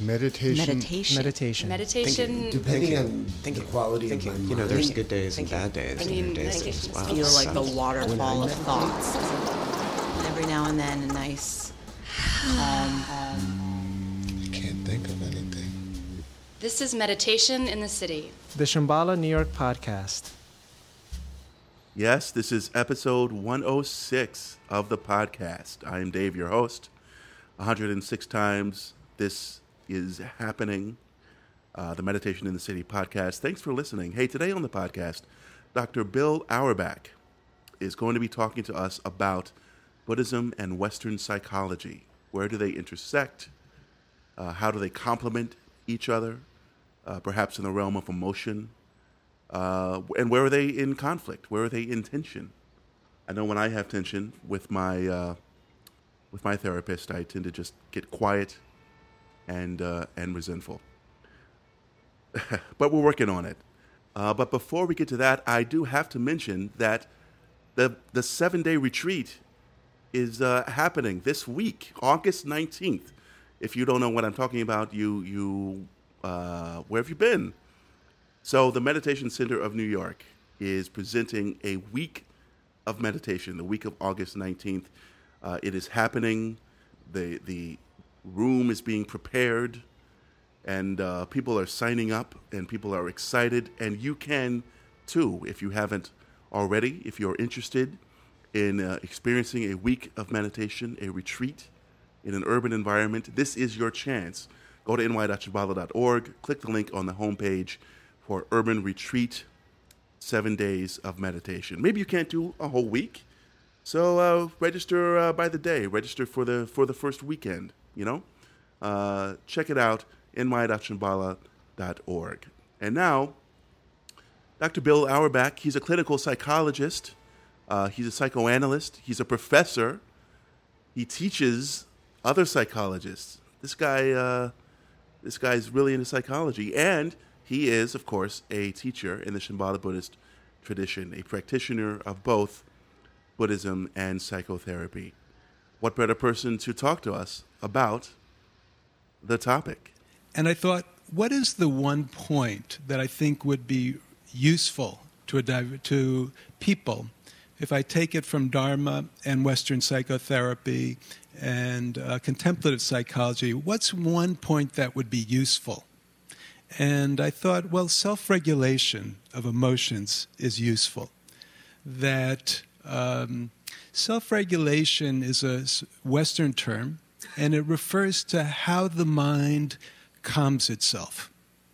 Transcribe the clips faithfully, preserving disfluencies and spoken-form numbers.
Meditation. Meditation. Meditation. Meditation. Depending on Thank the you. quality Thank of you. my mind. You know, there's good days and bad days. I and mean, good days meditation as well. Feel like the So- waterfall of thoughts. And every now and then, a nice, calm, I can't think of anything. This is Meditation in the City. The Shambhala New York podcast. Yes, this is episode one oh six of the podcast. I am Dave, your host. one hundred six times this is happening. Uh, the Meditation in the City podcast. Thanks for listening. Hey, today on the podcast, Doctor Bill Auerbach is going to be talking to us about Buddhism and Western psychology. Where do they intersect? Uh, how do they complement each other? Uh, perhaps in the realm of emotion. Uh, and where are they in conflict? Where are they in tension? I know when I have tension with my uh, with my therapist, I tend to just get quiet and uh, and resentful. But we're working on it. Uh, but before we get to that, I do have to mention that the the seven day retreat is uh, happening this week, August nineteenth. If you don't know what I'm talking about, you you uh, where have you been? So the Meditation Center of New York is presenting a week of meditation, the week of August nineteenth. Uh, it is happening. The the room is being prepared, and uh, people are signing up, and people are excited. And you can, too, if you haven't already, if you're interested in uh, experiencing a week of meditation, a retreat in an urban environment, this is your chance. Go to n y dot shambhala dot org, click the link on the homepage for Urban Retreat, seven days of meditation. Maybe you can't do a whole week, so uh, register uh, by the day. Register for the for the first weekend, you know? Uh, check it out, n y dot shambhala dot org. And now, Doctor Bill Auerbach, he's a clinical psychologist. Uh, he's a psychoanalyst. He's a professor. He teaches other psychologists. This guy, uh, this guy's really into psychology, and he is, of course, a teacher in the Shambhala Buddhist tradition, a practitioner of both Buddhism and psychotherapy. What better person to talk to us about the topic? And I thought, what is the one point that I think would be useful to a div- to people if I take it from Dharma and Western psychotherapy and uh, contemplative psychology? What's one point that would be useful? And I thought, well, self-regulation of emotions is useful. That um, self-regulation is a Western term, and it refers to how the mind calms itself.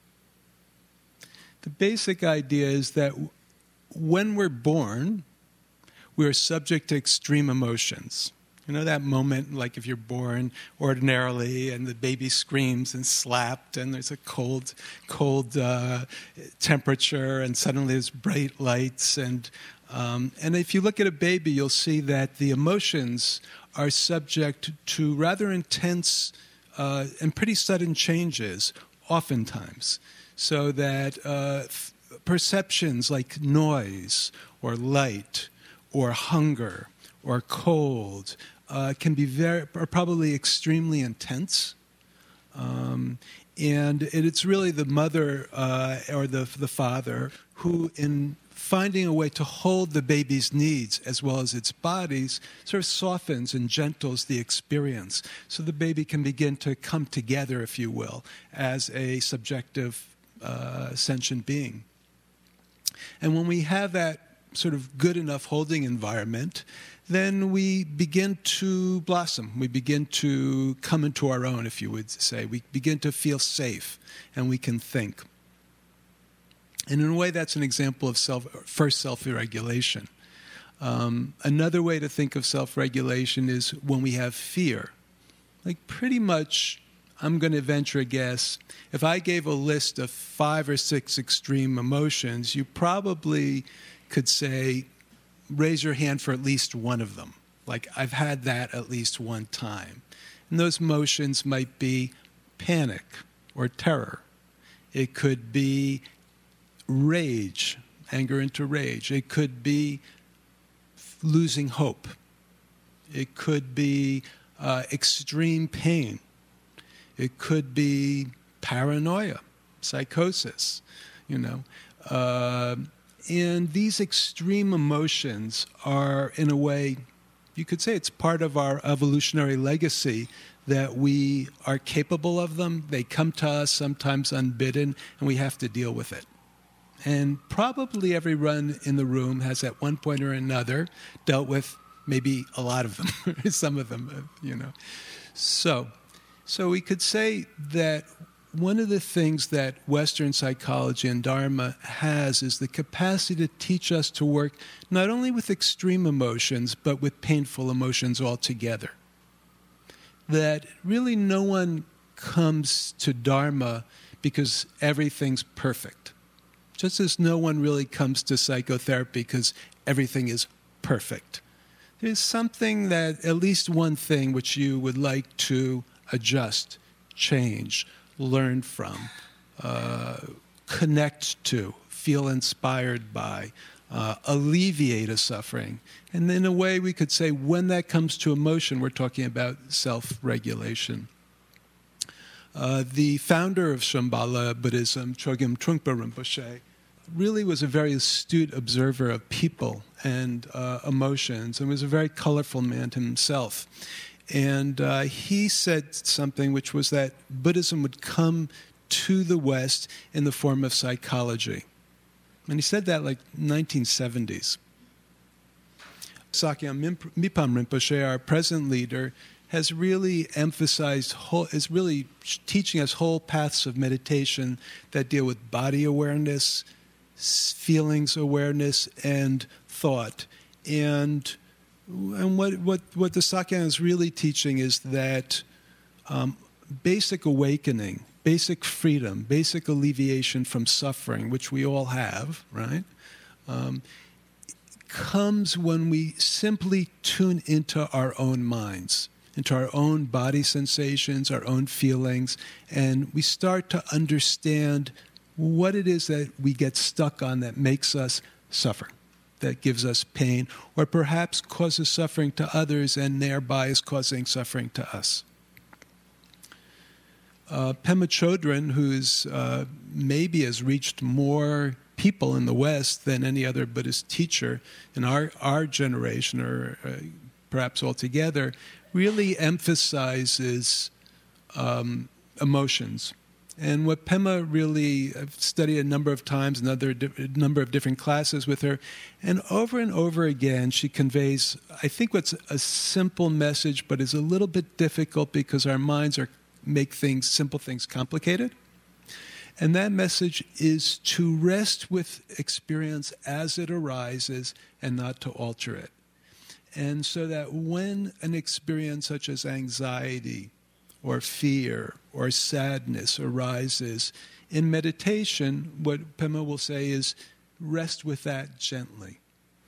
The basic idea is that when we're born, we're subject to extreme emotions. You know that moment, like if you're born ordinarily and the baby screams and slapped and there's a cold, cold uh, temperature and suddenly there's bright lights. And, um, and if you look at a baby, you'll see that the emotions are subject to rather intense uh, and pretty sudden changes, oftentimes. So that uh, f- perceptions like noise or light or hunger or cold uh, can be very, are probably extremely intense. Um, and it, it's really the mother uh, or the, the father who, in finding a way to hold the baby's needs as well as its bodies, sort of softens and gentles the experience. So the baby can begin to come together, if you will, as a subjective uh, sentient being. And when we have that sort of good enough holding environment, then we begin to blossom. We begin to come into our own, if you would say. We begin to feel safe, and we can think. And in a way, that's an example of self, first self-regulation. Um, another way to think of self-regulation is when we have fear. Like pretty much, I'm going to venture a guess, if I gave a list of five or six extreme emotions, you probably could say, raise your hand for at least one of them. Like, I've had that at least one time. And those emotions might be panic or terror. It could be rage, anger into rage. It could be losing hope. It could be uh, extreme pain. It could be paranoia, psychosis, you know. Uh, and these extreme emotions are, in a way, you could say it's part of our evolutionary legacy that we are capable of them. They come to us sometimes unbidden, and we have to deal with it. And probably everyone in the room has at one point or another dealt with maybe a lot of them, some of them, you know. So, so we could say that one of the things that Western psychology and Dharma has is the capacity to teach us to work not only with extreme emotions, but with painful emotions altogether. That really no one comes to Dharma because everything's perfect. Just as no one really comes to psychotherapy because everything is perfect. There's something that, at least one thing, which you would like to adjust, change, learn from, uh, connect to, feel inspired by, uh, alleviate a suffering. And in a way, we could say when that comes to emotion, we're talking about self-regulation. Uh, the founder of Shambhala Buddhism, Chogyam Trungpa Rinpoche, really was a very astute observer of people and uh, emotions, and was a very colorful man himself. And uh, he said something which was that Buddhism would come to the West in the form of psychology. And he said that like nineteen seventies. Sakyam Mipam Rinpoche, our present leader, has really emphasized, whole, is really teaching us whole paths of meditation that deal with body awareness, feelings awareness, and thought. And and what what what the Sakyam is really teaching is that um, basic awakening, basic freedom, basic alleviation from suffering, which we all have, right, um, comes when we simply tune into our own minds, into our own body sensations, our own feelings, and we start to understand what it is that we get stuck on that makes us suffer, that gives us pain, or perhaps causes suffering to others and thereby is causing suffering to us. Uh, Pema Chodron, who's uh, maybe has reached more people in the West than any other Buddhist teacher in our, our generation, or uh, perhaps altogether, really emphasizes um, emotions. And what Pema really, I've studied a number of times, another a number of different classes with her, and over and over again she conveys, I think, what's a simple message, but is a little bit difficult because our minds are make things, simple things, complicated. And that message is to rest with experience as it arises and not to alter it. And so that when an experience such as anxiety or fear or sadness arises, in meditation, what Pema will say is, rest with that gently.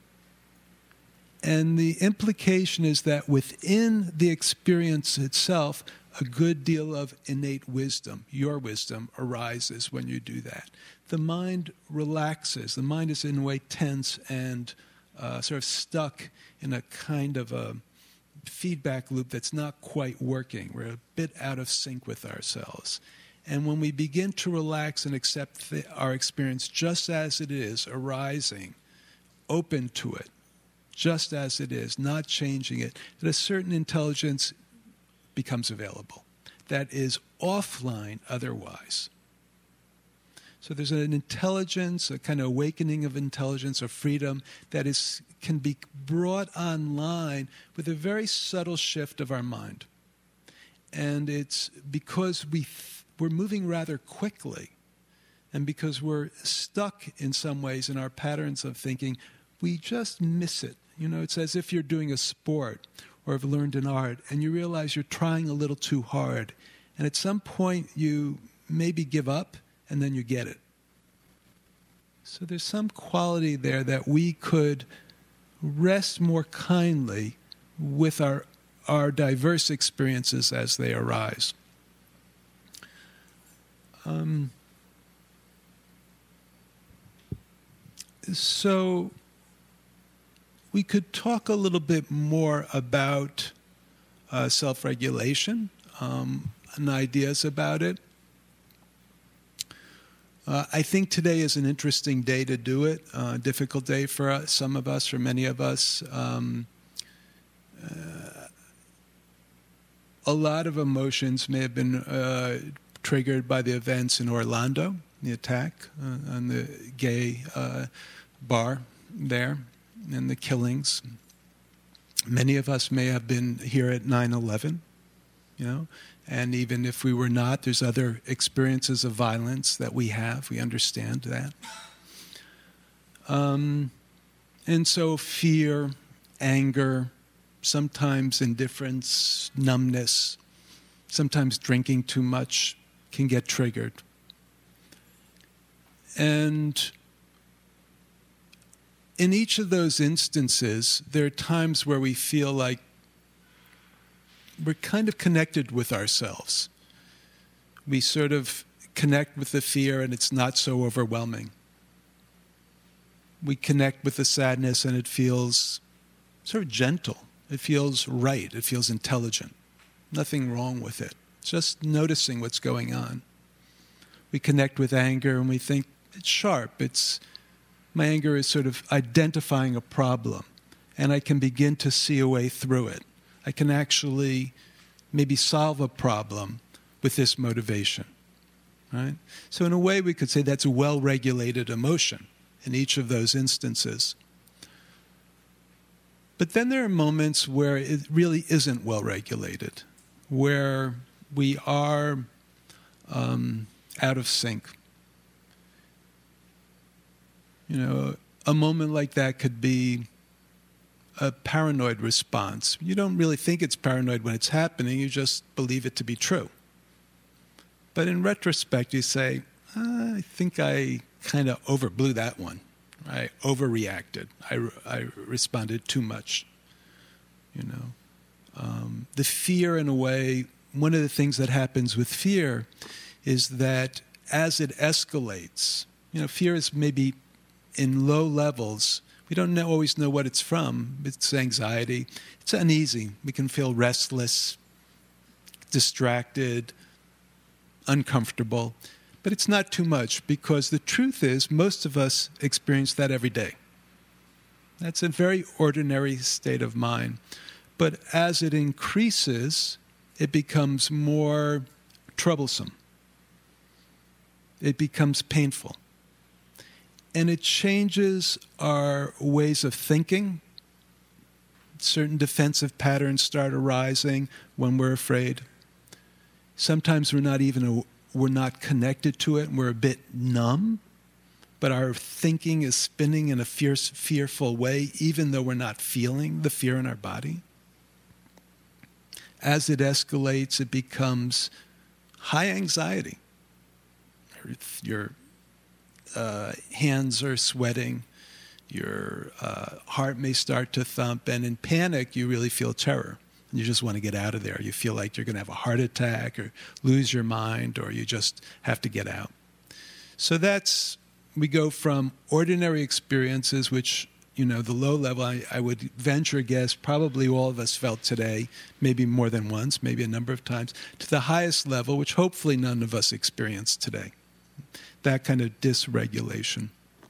And the implication is that within the experience itself, a good deal of innate wisdom, your wisdom, arises when you do that. The mind relaxes. The mind is in a way tense and uh, sort of stuck in a kind of a feedback loop that's not quite working. We're a bit out of sync with ourselves. And when we begin to relax and accept the, our experience just as it is, arising, open to it, just as it is, not changing it, that a certain intelligence becomes available that is offline otherwise. So there's an intelligence, a kind of awakening of intelligence, of freedom that is can be brought online with a very subtle shift of our mind. And it's because we th- we're moving rather quickly, and because we're stuck in some ways in our patterns of thinking, we just miss it. You know, it's as if you're doing a sport or have learned an art, and you realize you're trying a little too hard. And at some point, you maybe give up, and then you get it. So there's some quality there that we could rest more kindly with our, our diverse experiences as they arise. Um, so we could talk a little bit more about uh, self-regulation. Um, and ideas about it. Uh, I think today is an interesting day to do it, a uh, difficult day for us, some of us, for many of us. Um, uh, a lot of emotions may have been uh, triggered by the events in Orlando, the attack uh, on the gay uh, bar there, and the killings. Many of us may have been here at nine eleven, you know, and even if we were not, there's other experiences of violence that we have. We understand that. Um, and so fear, anger, sometimes indifference, numbness, sometimes drinking too much can get triggered. And in each of those instances, there are times where we feel like we're kind of connected with ourselves. We sort of connect with the fear and it's not so overwhelming. We connect with the sadness and it feels sort of gentle. It feels right. It feels intelligent. Nothing wrong with it. Just noticing what's going on. We connect with anger and we think it's sharp. It's my anger is sort of identifying a problem and I can begin to see a way through it. I can actually maybe solve a problem with this motivation, right? So in a way, we could say that's a well-regulated emotion in each of those instances. But then there are moments where it really isn't well-regulated, where we are um, out of sync. You know, a moment like that could be a paranoid response. You don't really think it's paranoid when it's happening. You just believe it to be true. But in retrospect, you say, ah, I think I kind of overblew that one. I overreacted. I, I responded too much. You know, um, the fear, in a way, one of the things that happens with fear is that as it escalates, you know, fear is maybe in low levels. We don't know, always know what it's from. It's anxiety. It's uneasy. We can feel restless, distracted, uncomfortable. But it's not too much because the truth is most of us experience that every day. That's a very ordinary state of mind. But as it increases, it becomes more troublesome. It becomes painful. And it changes our ways of thinking. Certain defensive patterns start arising when we're afraid. Sometimes we're not even a, we're not connected to it and we're a bit numb, but our thinking is spinning in a fierce, fearful way, even though we're not feeling the fear in our body. As it escalates, it becomes high anxiety. You're Uh, hands are sweating, your uh, heart may start to thump, and in panic, you really feel terror. You just want to get out of there. You feel like you're going to have a heart attack or lose your mind, or you just have to get out. So that's, we go from ordinary experiences, which, you know, the low level, I, I would venture a guess, probably all of us felt today, maybe more than once, maybe a number of times, to the highest level, which hopefully none of us experienced today. That kind of dysregulation.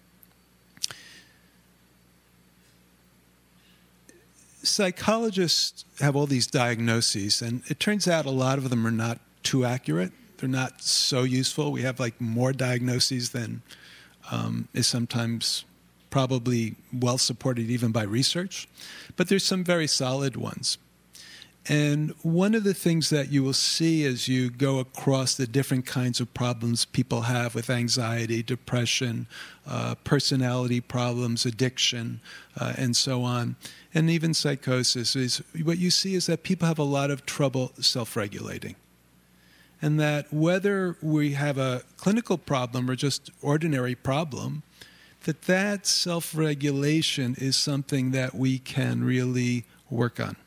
Psychologists have all these diagnoses, and it turns out a lot of them are not too accurate. They're not so useful. We have like more diagnoses than um, is sometimes probably well supported even by research. But there's some very solid ones. And one of the things that you will see as you go across the different kinds of problems people have with anxiety, depression, uh, personality problems, addiction, uh, and so on, and even psychosis, is what you see is that people have a lot of trouble self-regulating. And that whether we have a clinical problem or just ordinary problem, that that self-regulation is something that we can really work on.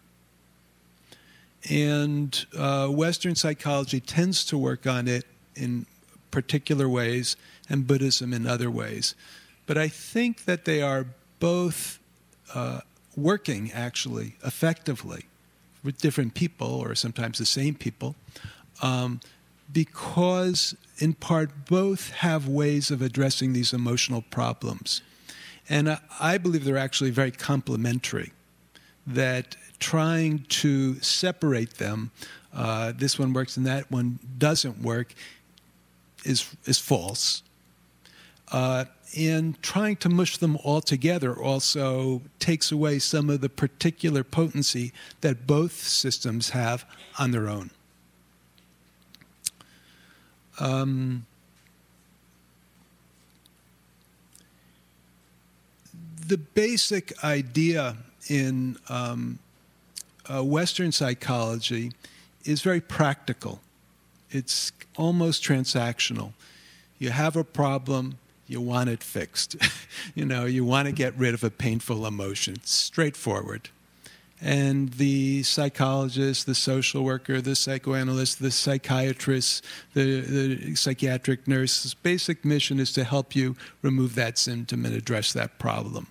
And uh, Western psychology tends to work on it in particular ways, and Buddhism in other ways. But I think that they are both uh, working, actually, effectively, with different people, or sometimes the same people, um, because, in part, both have ways of addressing these emotional problems. And I, I believe they're actually very complementary, that trying to separate them, uh, this one works and that one doesn't work, is, is false. Uh, and trying to mush them all together also takes away some of the particular potency that both systems have on their own. Um, the basic idea in um, uh, Western psychology is very practical. It's almost transactional. You have a problem, you want it fixed. You know, you want to get rid of a painful emotion. It's straightforward. And the psychologist, the social worker, the psychoanalyst, the psychiatrist, the, the psychiatric nurse's basic mission is to help you remove that symptom and address that problem.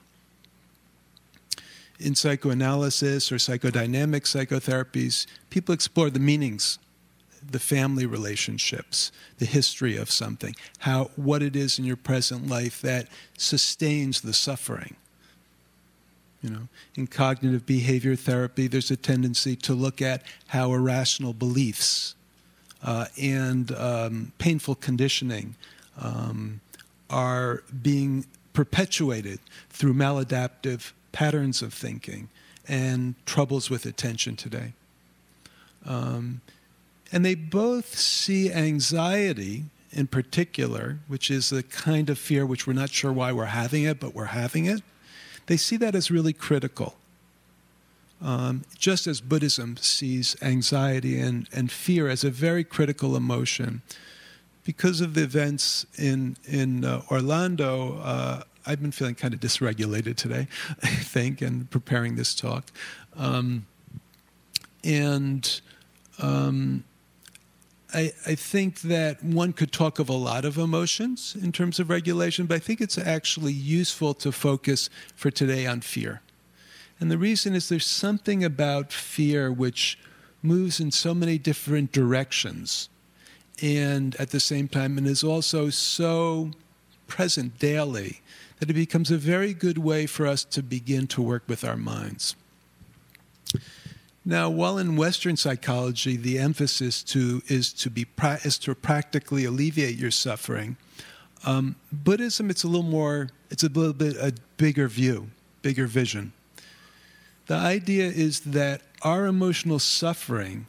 In psychoanalysis or psychodynamic psychotherapies, people explore the meanings, the family relationships, the history of something, how what it is in your present life that sustains the suffering. You know, in cognitive behavior therapy, there's a tendency to look at how irrational beliefs uh, and um, painful conditioning um, are being perpetuated through maladaptive patterns of thinking and troubles with attention today. Um, and they both see anxiety in particular, which is the kind of fear which we're not sure why we're having it, but we're having it. They see that as really critical. Um, just as Buddhism sees anxiety and, and fear as a very critical emotion. Because of the events in, in uh, Orlando, uh, I've been feeling kind of dysregulated today, I think, and preparing this talk. Um, and um, I, I think that one could talk of a lot of emotions in terms of regulation, but I think it's actually useful to focus for today on fear. And the reason is there's something about fear which moves in so many different directions and at the same time and is also so present daily that it becomes a very good way for us to begin to work with our minds. Now, while in Western psychology the emphasis to is to be pra- is to practically alleviate your suffering, um, Buddhism it's a little more it's a little bit a bigger view, bigger vision. The idea is that our emotional suffering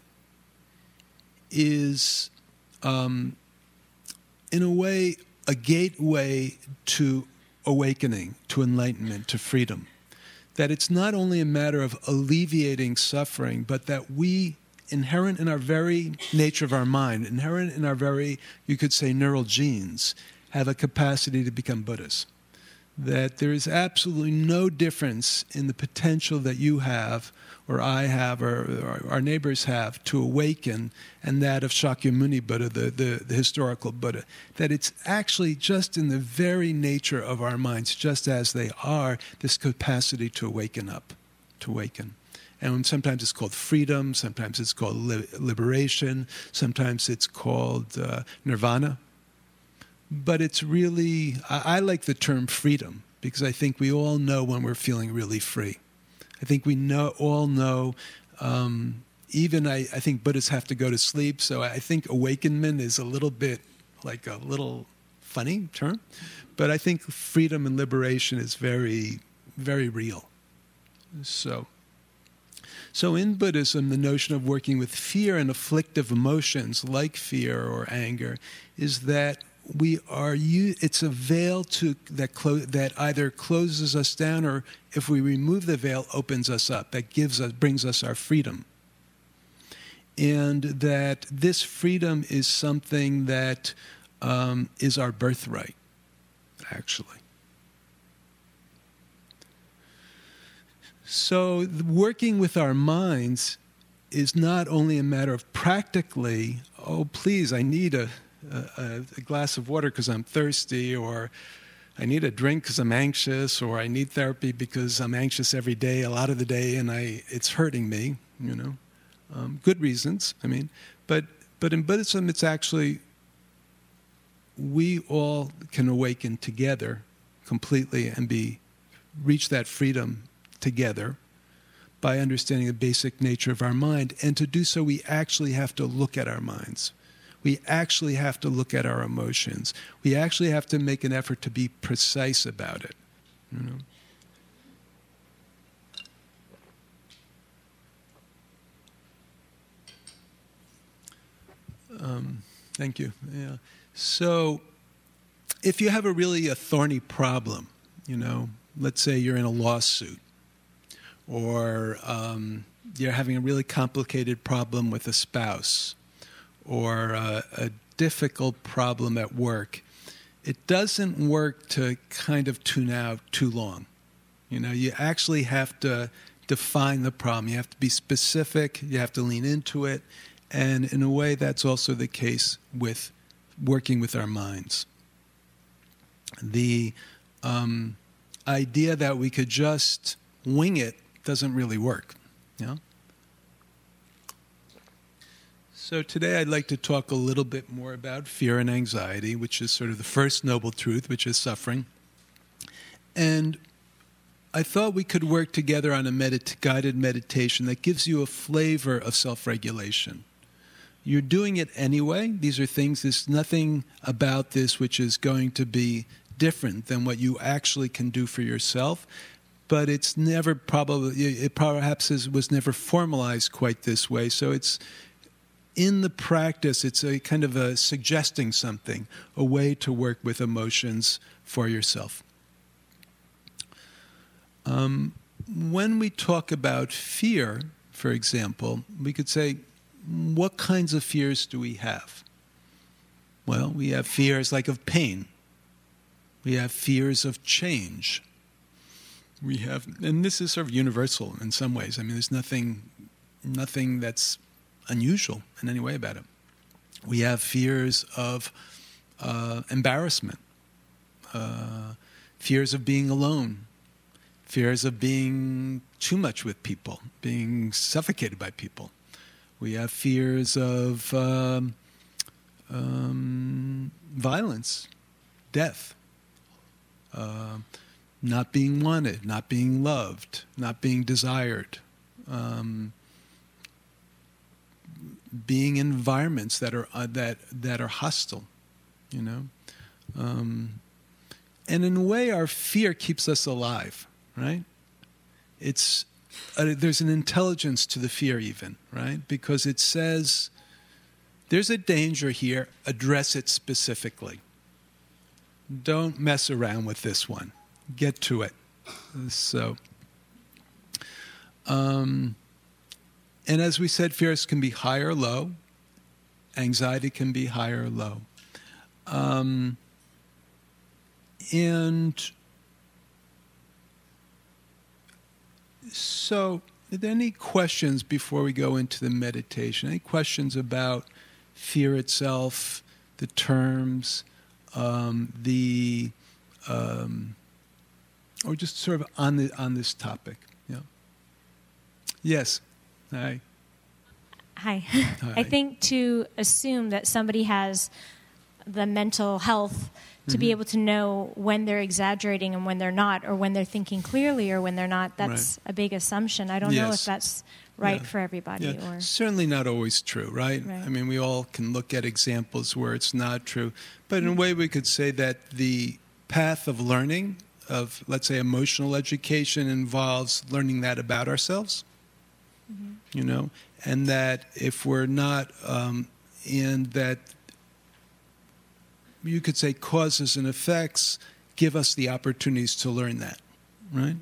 is, um, in a way, a gateway to awakening, to enlightenment, to freedom. That it's not only a matter of alleviating suffering, but that we, inherent in our very nature of our mind, inherent in our very, you could say, neural genes, have a capacity to become Buddhas. That there is absolutely no difference in the potential that you have, or I have, or, or our neighbors have, to awaken, and that of Shakyamuni Buddha, the, the, the historical Buddha. That it's actually just in the very nature of our minds, just as they are, this capacity to awaken up, to awaken. And sometimes it's called freedom, sometimes it's called li- liberation, sometimes it's called uh, nirvana. But it's really, I, I like the term freedom, because I think we all know when we're feeling really free. I think we know, all know, um, even I, I think Buddhists have to go to sleep, so I think awakenment is a little bit like a little funny term. But I think freedom and liberation is very, very real. So, so in Buddhism, the notion of working with fear and afflictive emotions like fear or anger is that we are it's a veil to that clo- that either closes us down, or if we remove the veil, opens us up, that gives us brings us our freedom. And that this freedom is something that um, is our birthright, actually. So working with our minds is not only a matter of practically, oh, please, I need a A, a glass of water because I'm thirsty, or I need a drink because I'm anxious, or I need therapy because I'm anxious every day, a lot of the day, and I it's hurting me, you know. Um, good reasons, I mean. But But in Buddhism, it's actually, we all can awaken together completely and be reach that freedom together by understanding the basic nature of our mind. And to do so, we actually have to look at our minds. We actually have to look at our emotions. We actually have to make an effort to be precise about it. You know? Um, thank you. Yeah. So, if you have a really a thorny problem, you know, let's say you're in a lawsuit, or um, you're having a really complicated problem with a spouse, or uh, a difficult problem at work, it doesn't work to kind of tune out too long. You know, you actually have to define the problem. You have to be specific. You have to lean into it. And in a way, that's also the case with working with our minds. The um, idea that we could just wing it doesn't really work. You know? So today I'd like to talk a little bit more about fear and anxiety, which is sort of the first noble truth, which is suffering. And I thought we could work together on a medit- guided meditation that gives you a flavor of self-regulation. You're doing it anyway. These are things, there's nothing about this which is going to be different than what you actually can do for yourself. But it's never probably, it perhaps is, was never formalized quite this way. So it's, in the practice, it's a kind of a suggesting something, a way to work with emotions for yourself. Um, when we talk about fear, for example, we could say, what kinds of fears do we have? Well, we have fears like of pain. We have fears of change. We have, and this is sort of universal in some ways. I mean, there's nothing, nothing that's unusual in any way about it. We have fears of uh, embarrassment, uh, fears of being alone, fears of being too much with people, being suffocated by people. We have fears of um, um, violence, death, uh, not being wanted, not being loved, not being desired, um, being in environments that are uh, that that are hostile, you know, um, and in a way, our fear keeps us alive, right? It's uh, there's an intelligence to the fear, even, right? Because it says there's a danger here. Address it specifically. Don't mess around with this one. Get to it. So. Um, And as we said, fears can be high or low. Anxiety can be high or low. Um, and so, are there any questions before we go into the meditation? Any questions about fear itself, the terms, um, the, um, or just sort of on the on this topic? Yeah. Yes. Hi. Hi. Hi. I think to assume that somebody has the mental health to mm-hmm. be able to know when they're exaggerating and when they're not, or when they're thinking clearly or when they're not, that's right. a big assumption. I don't yes. know if that's right yeah. for everybody. Yeah. Or Certainly not always true, right? right? I mean, we all can look at examples where it's not true. But in a way, we could say that the path of learning, of, let's say, emotional education involves learning that about ourselves. Mm-hmm. You know, and that if we're not um, in that, you could say causes and effects give us the opportunities to learn that, right?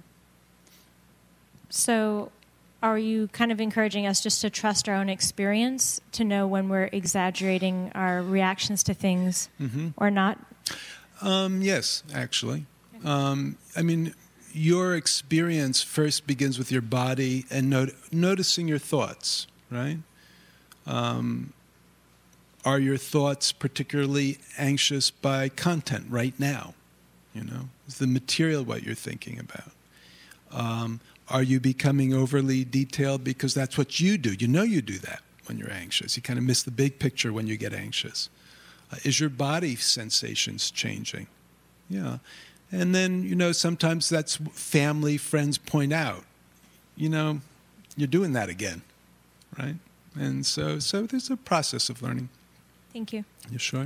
So are you kind of encouraging us just to trust our own experience to know when we're exaggerating our reactions to things mm-hmm. or not? Um, yes, actually. Um, I mean, your experience first begins with your body and not- noticing your thoughts, right? Um, are your thoughts particularly anxious by content right now? You know, is the material what you're thinking about? Um, are you becoming overly detailed because that's what you do? You know you do that when you're anxious. You kind of miss the big picture when you get anxious. Uh, is your body sensations changing? Yeah. And then, you know, sometimes that's family, friends point out, you know, you're doing that again, right? And so, so there's a process of learning. Thank you. You sure?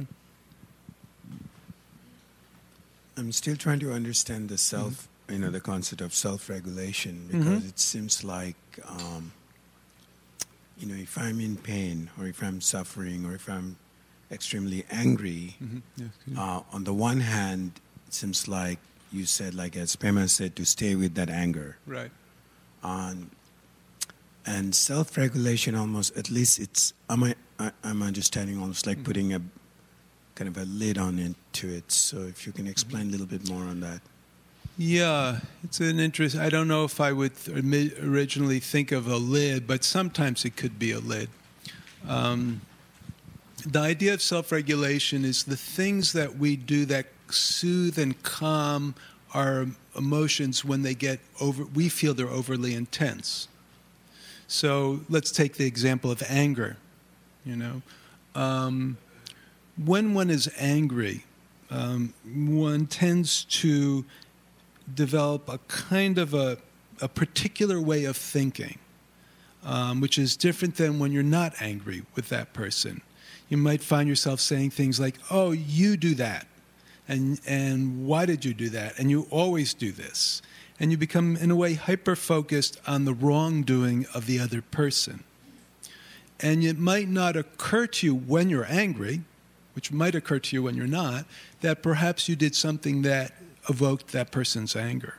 I'm still trying to understand the self, mm-hmm. you know, the concept of self-regulation, because mm-hmm. it seems like, um, you know, if I'm in pain or if I'm suffering or if I'm extremely angry, mm-hmm. yeah, yeah. Uh, on the one hand, it seems like you said, like as Pema said, to stay with that anger. Right. Um, and self-regulation almost, at least it's, I'm, I, I'm understanding almost like mm-hmm. putting a kind of a lid on into it. So if you can explain a little bit more on that. Yeah, it's an interest. I don't know if I would originally think of a lid, but sometimes it could be a lid. Um, the idea of self-regulation is the things that we do that soothe and calm our emotions when they get over, we feel they're overly intense. So let's take the example of anger, you know. Um, when one is angry, um, one tends to develop a kind of a, a particular way of thinking, um, which is different than when you're not angry with that person. You might find yourself saying things like, oh, you do that, and and why did you do that, and you always do this. And you become, in a way, hyper-focused on the wrongdoing of the other person. And it might not occur to you when you're angry, which might occur to you when you're not, that perhaps you did something that evoked that person's anger.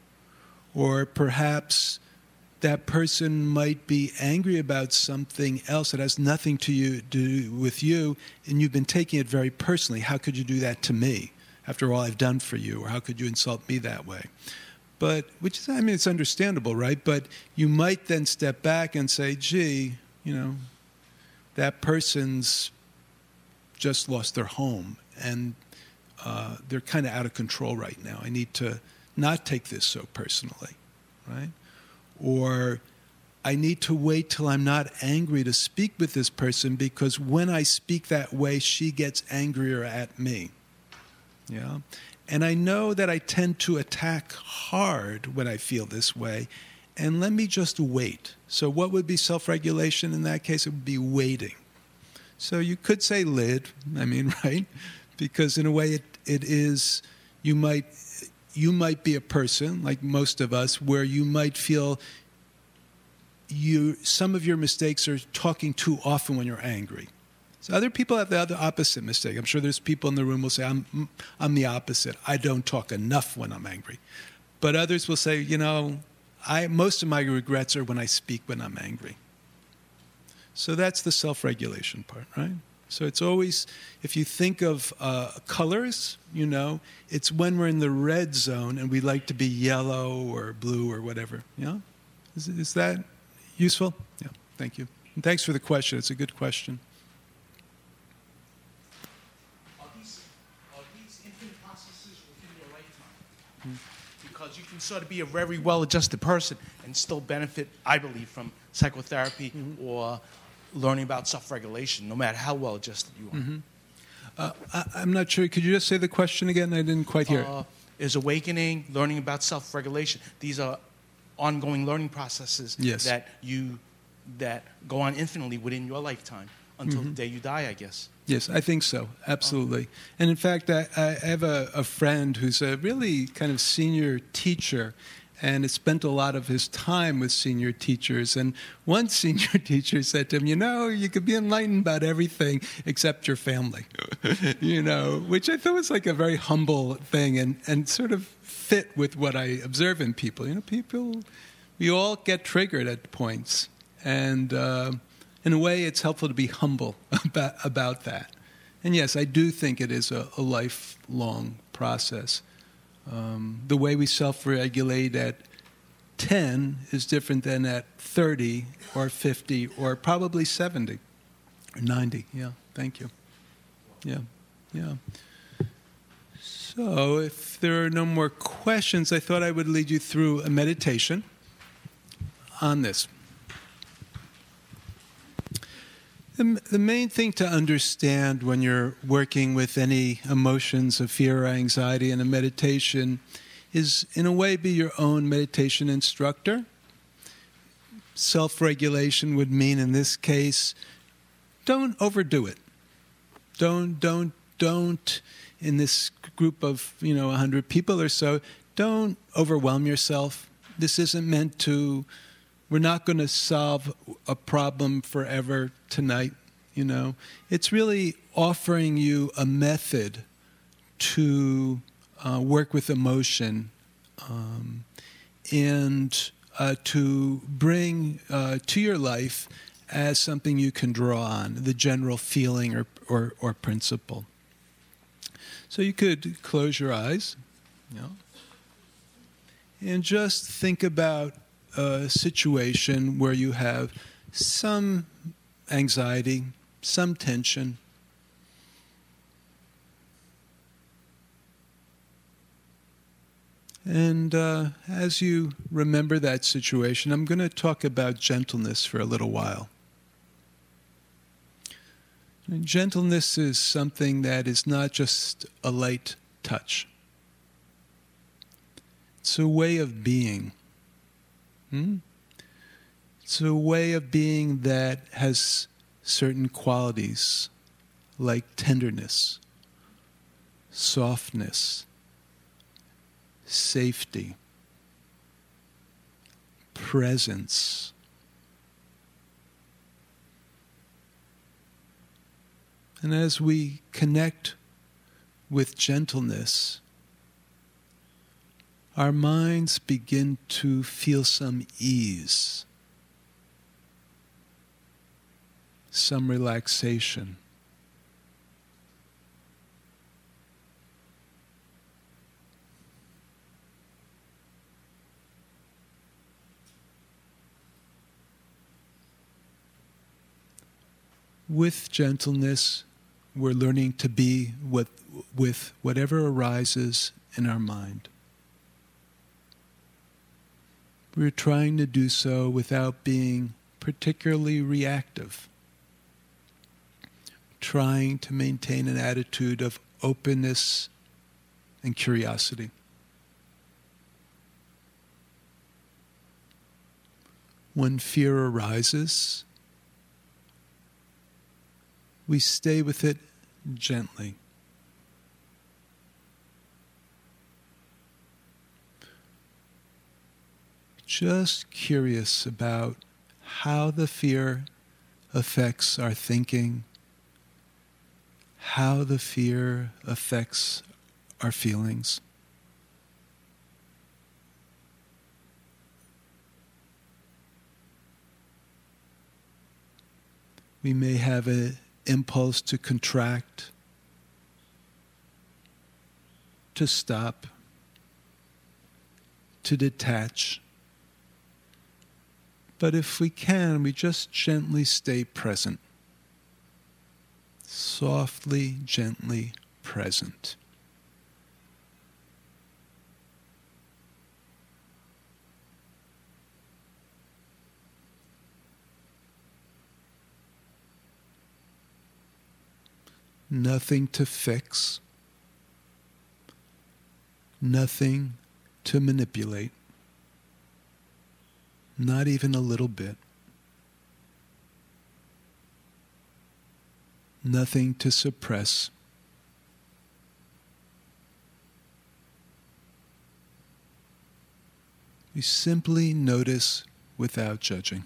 Or perhaps that person might be angry about something else that has nothing to you, do with you, and you've been taking it very personally. How could you do that to me after all I've done for you? Or how could you insult me that way? But, which is, I mean, it's understandable, right? But you might then step back and say, gee, you know, that person's just lost their home, and uh, they're kind of out of control right now. I need to not take this so personally, right? Or I need to wait till I'm not angry to speak with this person, because when I speak that way, she gets angrier at me. Yeah? And I know that I tend to attack hard when I feel this way, and let me just wait. So what would be self-regulation in that case? It would be waiting. So you could say lid, I mean, right? Because in a way it, it is, you might, you might be a person, like most of us, where you might feel you, some of your mistakes are talking too often when you're angry. So other people have the other opposite mistake. I'm sure there's people in the room who will say, I'm, I'm the opposite. I don't talk enough when I'm angry. But others will say, you know, I, most of my regrets are when I speak when I'm angry. So that's the self-regulation part, right? So it's always, if you think of uh, colors, you know, it's when we're in the red zone and we like to be yellow or blue or whatever. Yeah? Is, is that useful? Yeah, thank you. And thanks for the question. It's a good question. Are these, are these infant processes within your lifetime? Hmm. Because you can sort of be a very well-adjusted person and still benefit, I believe, from psychotherapy mm-hmm. or learning about self-regulation, no matter how well-adjusted you are. Mm-hmm. Uh, I, I'm not sure. Could you just say the question again? I didn't quite hear uh, it. Is awakening, learning about self-regulation. These are ongoing learning processes yes. that you that go on infinitely within your lifetime until mm-hmm. the day you die, I guess. Yes, I think so. Absolutely. Oh. And in fact, I, I have a, a friend who's a really kind of senior teacher, and has spent a lot of his time with senior teachers. And one senior teacher said to him, you know, you could be enlightened about everything except your family, you know, which I thought was like a very humble thing and, and sort of fit with what I observe in people. You know, people, we all get triggered at points. And uh, in a way, it's helpful to be humble about, about that. And yes, I do think it is a, a lifelong process. Um, the way we self-regulate at ten is different than at thirty or fifty or probably seventy or ninety. Yeah, thank you. Yeah, yeah. So if there are no more questions, I thought I would lead you through a meditation on this. The, the main thing to understand when you're working with any emotions of fear or anxiety in a meditation is, in a way, be your own meditation instructor. Self-regulation would mean, in this case, don't overdo it. Don't, don't, don't, in this group of, you know, one hundred people or so, don't overwhelm yourself. This isn't meant to, we're not going to solve a problem forever tonight, you know. It's really offering you a method to uh, work with emotion um, and uh, to bring uh, to your life as something you can draw on, the general feeling or, or, or principle. So you could close your eyes, you know, and just think about a situation where you have some anxiety, some tension. And uh, as you remember that situation, I'm going to talk about gentleness for a little while. And gentleness is something that is not just a light touch. It's a way of being. Hmm? It's a way of being that has certain qualities like tenderness, softness, safety, presence. And as we connect with gentleness, our minds begin to feel some ease, some relaxation. With gentleness, we're learning to be with, with whatever arises in our mind. We're trying to do so without being particularly reactive, trying to maintain an attitude of openness and curiosity. When fear arises, we stay with it gently. Just curious about how the fear affects our thinking, how the fear affects our feelings. We may have an impulse to contract, to stop, to detach. But if we can, we just gently stay present. Softly, gently present. Nothing to fix. Nothing to manipulate. Not even a little bit. Nothing to suppress. We simply notice without judging.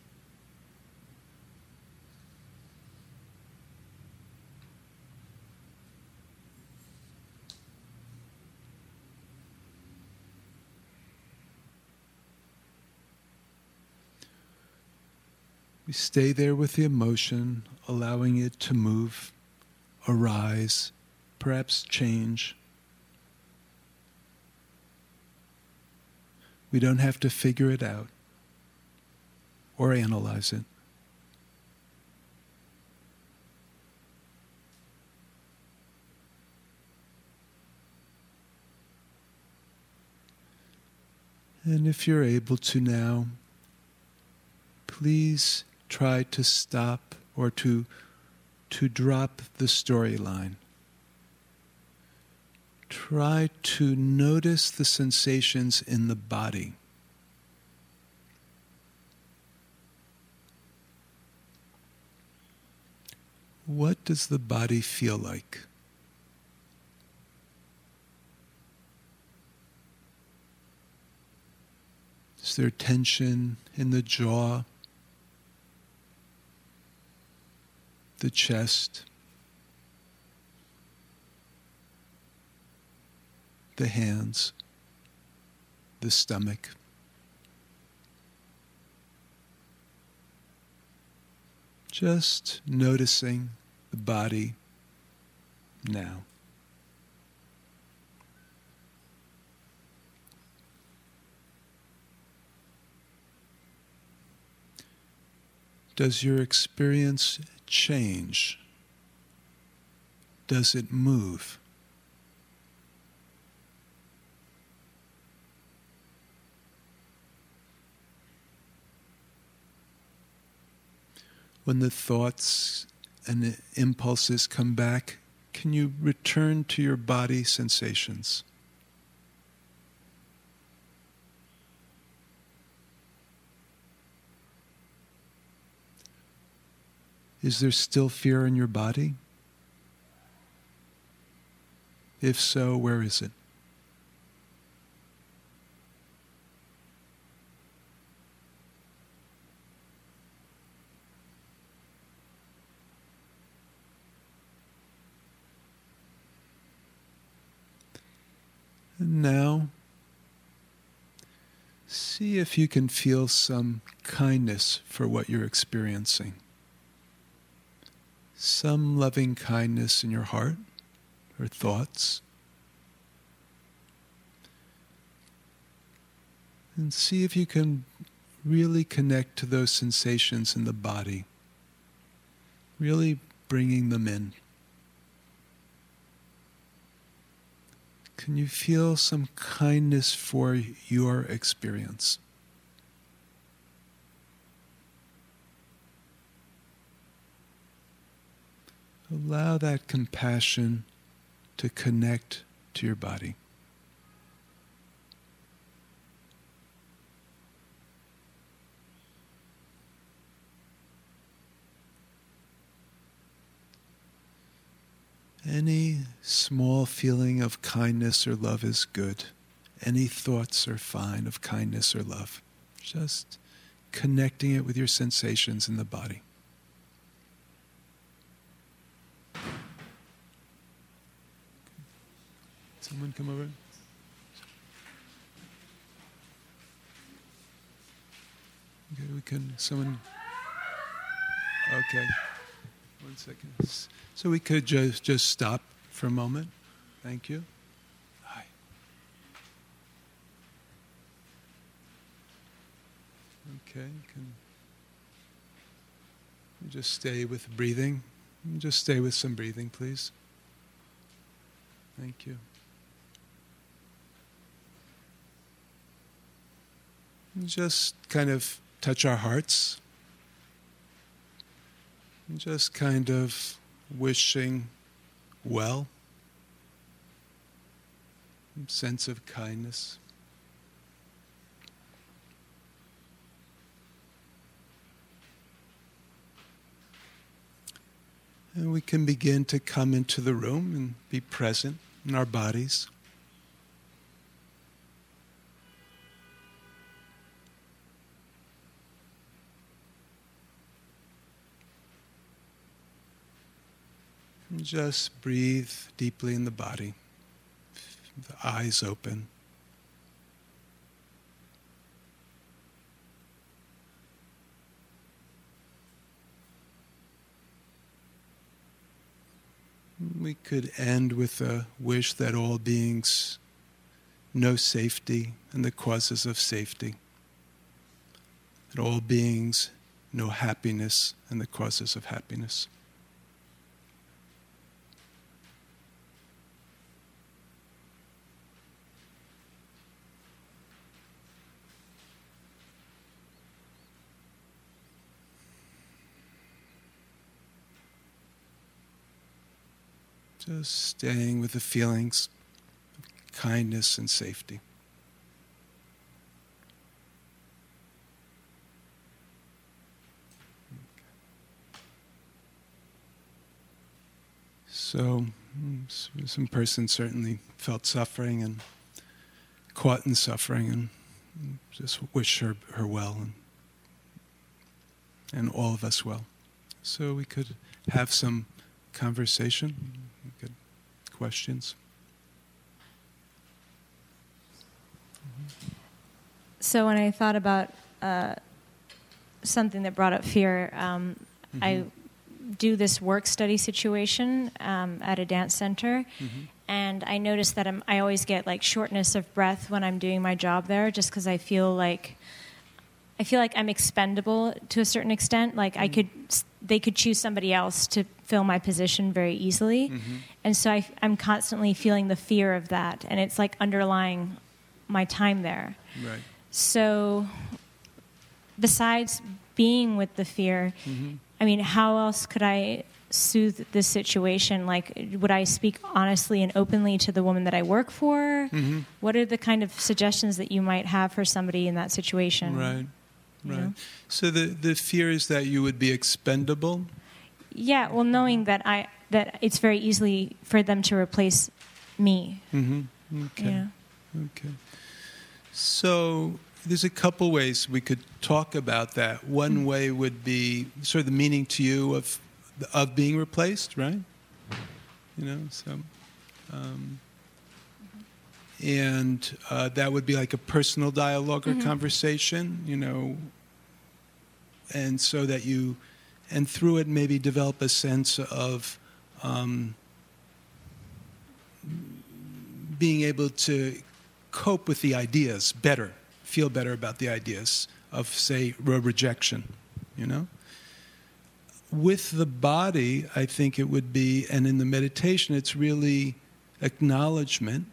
We stay there with the emotion, allowing it to move, arise, perhaps change. We don't have to figure it out or analyze it. And if you're able to now, please try to stop or to, to drop the storyline. Try to notice the sensations in the body. What does the body feel like? Is there tension in the jaw, the chest, the hands, the stomach? Just noticing the body now. Does your experience change? Does it move? When the thoughts and impulses come back, can you return to your body sensations? Is there still fear in your body? If so, where is it? And now, see if you can feel some kindness for what you're experiencing. Some loving kindness in your heart or thoughts. And see if you can really connect to those sensations in the body, really bringing them in. Can you feel some kindness for your experience? Allow that compassion to connect to your body. Any small feeling of kindness or love is good. Any thoughts are fine of kindness or love. Just connecting it with your sensations in the body. Someone come over? Okay, we can, someone, okay, one second. So we could just, just stop for a moment. Thank you. Hi. Okay, can you just stay with breathing? Just stay with some breathing, please. Thank you. And just kind of touch our hearts. And just kind of wishing well, sense of kindness. And we can begin to come into the room and be present in our bodies. And just breathe deeply in the body, the eyes open. We could end with a wish that all beings know safety and the causes of safety. That all beings know happiness and the causes of happiness. Just staying with the feelings of kindness and safety. So, some person certainly felt suffering and caught in suffering, and just wish her, her well, and, and all of us well. So we could have some conversation, good questions. So when I thought about uh, something that brought up fear, um, mm-hmm. I do this work study situation um, at a dance center, mm-hmm. and I noticed that I'm, I always get like shortness of breath when I'm doing my job there, just because I feel like I feel like I'm expendable to a certain extent. Like mm-hmm. I could, they could choose somebody else to fill my position very easily, mm-hmm. and so I, I'm constantly feeling the fear of that, and it's like underlying my time there. Right. So, besides being with the fear, mm-hmm. I mean, how else could I soothe this situation? Like, would I speak honestly and openly to the woman that I work for? Mm-hmm. What are the kind of suggestions that you might have for somebody in that situation? Right, you right. know? So the, the fear is that you would be expendable? Yeah, well, knowing that I that it's very easily for them to replace me. Mm-hmm. Okay. Yeah. Okay. So there's a couple ways we could talk about that. One mm-hmm. way would be sort of the meaning to you of of being replaced, right? You know, so, um, and uh, that would be like a personal dialogue or mm-hmm. conversation, you know, and so that you, and through it maybe develop a sense of um, being able to cope with the ideas better, feel better about the ideas of, say, rejection, you know? With the body, I think it would be, and in the meditation, it's really acknowledgement,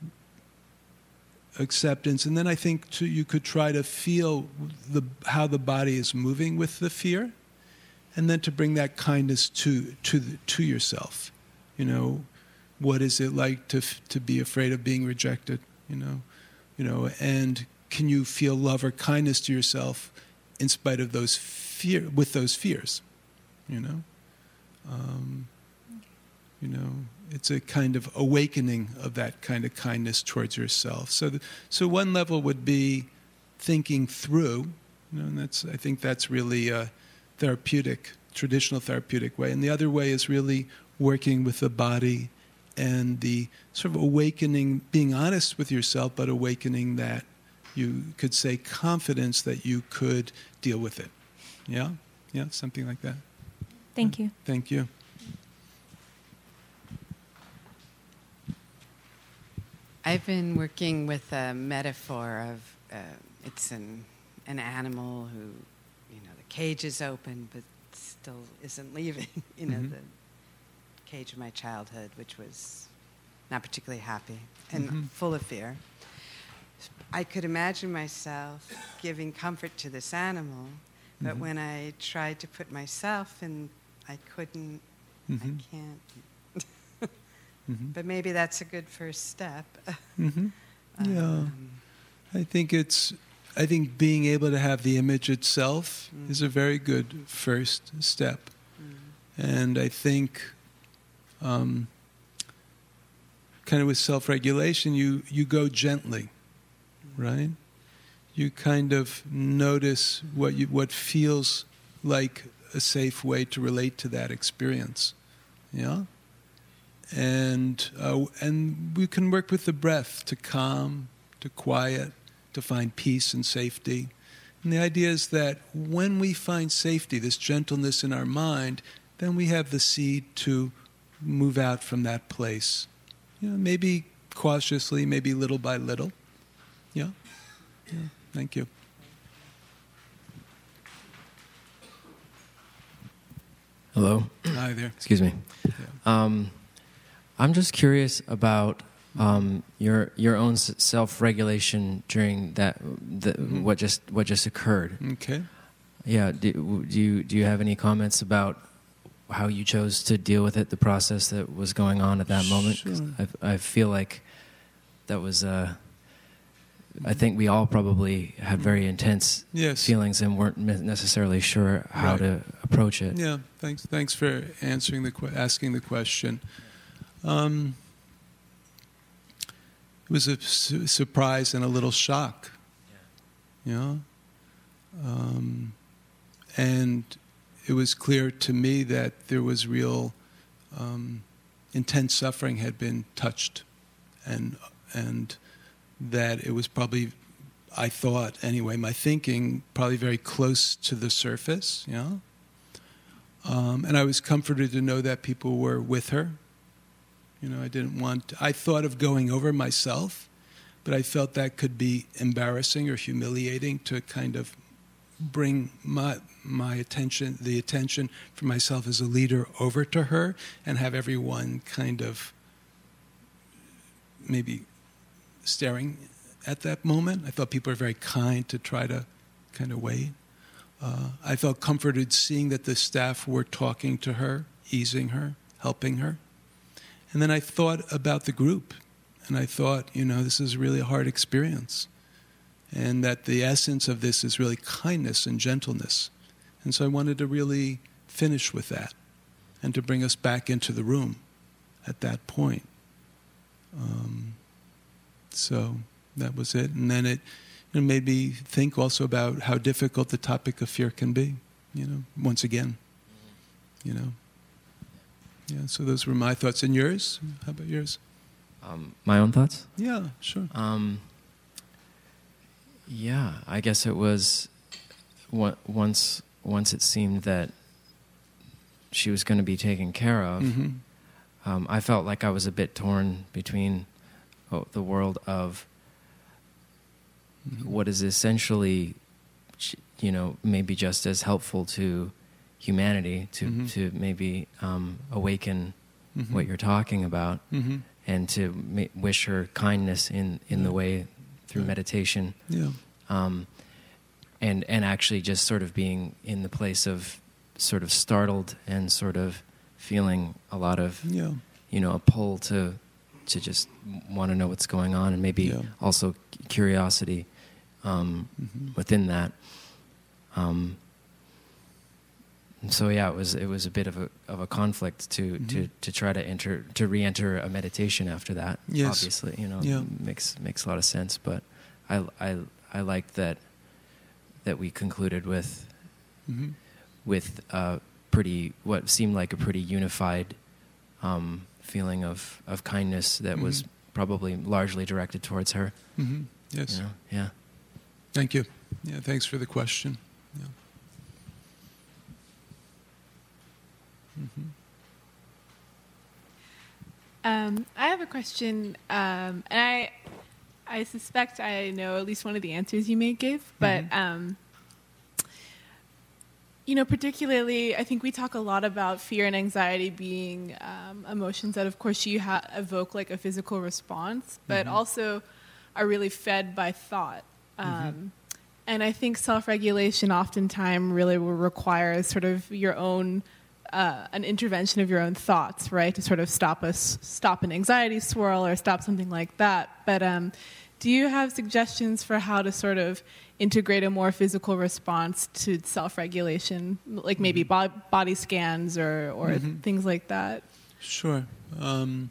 acceptance, and then I think to, you could try to feel the, how the body is moving with the fear, and then to bring that kindness to to the, to yourself. You know, what is it like to to be afraid of being rejected? You know, you know, and can you feel love or kindness to yourself in spite of those fear, with those fears? You know, um, you know, it's a kind of awakening of that kind of kindness towards yourself. So, the, so one level would be thinking through, you know, and that's I think that's really a therapeutic, traditional therapeutic way, and the other way is really working with the body and the sort of awakening, being honest with yourself, but awakening that you could say confidence that you could deal with it. Yeah? Yeah, something like that. Thank you. Thank you. I've been working with a metaphor of uh, it's an an animal who, you know, the cage is open but still isn't leaving. you know, mm-hmm. the cage of my childhood, which was not particularly happy and mm-hmm. full of fear. I could imagine myself giving comfort to this animal, but mm-hmm. when I tried to put myself in, I couldn't, mm-hmm. I can't. mm-hmm. But maybe that's a good first step. mm-hmm. Yeah. Um, I think it's, I think being able to have the image itself mm-hmm. is a very good first step. Mm-hmm. And I think Um, kind of with self-regulation, you, you go gently, right? You kind of notice what you, what feels like a safe way to relate to that experience, yeah? And uh, and we can work with the breath to calm, to quiet, to find peace and safety. And the idea is that when we find safety, this gentleness in our mind, then we have the seed to move out from that place. You know, maybe cautiously, maybe little by little. Yeah? Yeah. Thank you. Hello. Hi there. Excuse me. Yeah. Um, I'm just curious about um, your your own self-regulation during that the, mm-hmm. what just what just occurred. Okay. Yeah. Do, do you do you have any comments about how you chose to deal with it, the process that was going on at that moment. Sure. I, I feel like that was. Uh, I think we all probably had very intense yes. feelings and weren't necessarily sure how right. to approach it. Yeah, thanks. Thanks for answering the que- asking the question. Um, it was a su- surprise and a little shock. Yeah. You know? Um, and it was clear to me that there was real um, intense suffering had been touched, and and. that it was probably, I thought anyway, my thinking probably very close to the surface, you know? Um, and I was comforted to know that people were with her. You know, I didn't want, I thought of going over myself, but I felt that could be embarrassing or humiliating to kind of bring my my attention, the attention for myself as a leader over to her and have everyone kind of maybe staring at that moment. I thought people were very kind to try to kind of wait. Uh, I felt comforted seeing that the staff were talking to her, easing her, helping her. And then I thought about the group, and I thought, you know, this is really a hard experience, and that the essence of this is really kindness and gentleness. And so I wanted to really finish with that and to bring us back into the room at that point. Um, So that was it. And then it you know, made me think also about how difficult the topic of fear can be, you know, once again. You know. Yeah, so those were my thoughts. And yours? How about yours? Um, my own thoughts? Yeah, sure. Um, yeah, I guess it was once, once it seemed that she was going to be taken care of, mm-hmm. um, I felt like I was a bit torn between Oh, the world of mm-hmm. what is essentially, you know, maybe just as helpful to humanity to mm-hmm. to maybe um, awaken mm-hmm. what you're talking about, mm-hmm. and to ma- wish her kindness in, in yeah. the way through yeah. meditation, yeah, um, and and actually just sort of being in the place of sort of startled and sort of feeling a lot of yeah. you know a pull to. to just want to know what's going on, and maybe yeah. also curiosity um, mm-hmm. within that. Um, so yeah, it was it was a bit of a of a conflict to, mm-hmm. to, to try to enter to re-enter a meditation after that. Yes. Obviously, you know, yeah. makes makes a lot of sense. But I I I liked that that we concluded with mm-hmm. with a pretty what seemed like a pretty unified. Um, feeling of, of kindness that mm-hmm. was probably largely directed towards her. Mm-hmm. Yes. You know? Yeah. Thank you. Yeah, thanks for the question. Yeah. Mm-hmm. Um, I have a question, um, and I I suspect I know at least one of the answers you may give, but mm-hmm. um, you know, particularly, I think we talk a lot about fear and anxiety being um, emotions that, of course, you ha- evoke like a physical response, but mm-hmm. also are really fed by thought. Um, mm-hmm. And I think self-regulation oftentimes really will require sort of your own, uh, an intervention of your own thoughts, right, to sort of stop us, stop an anxiety swirl or stop something like that. But um, do you have suggestions for how to sort of integrate a more physical response to self-regulation, like maybe bo- body scans or, or mm-hmm. things like that? Sure. Um,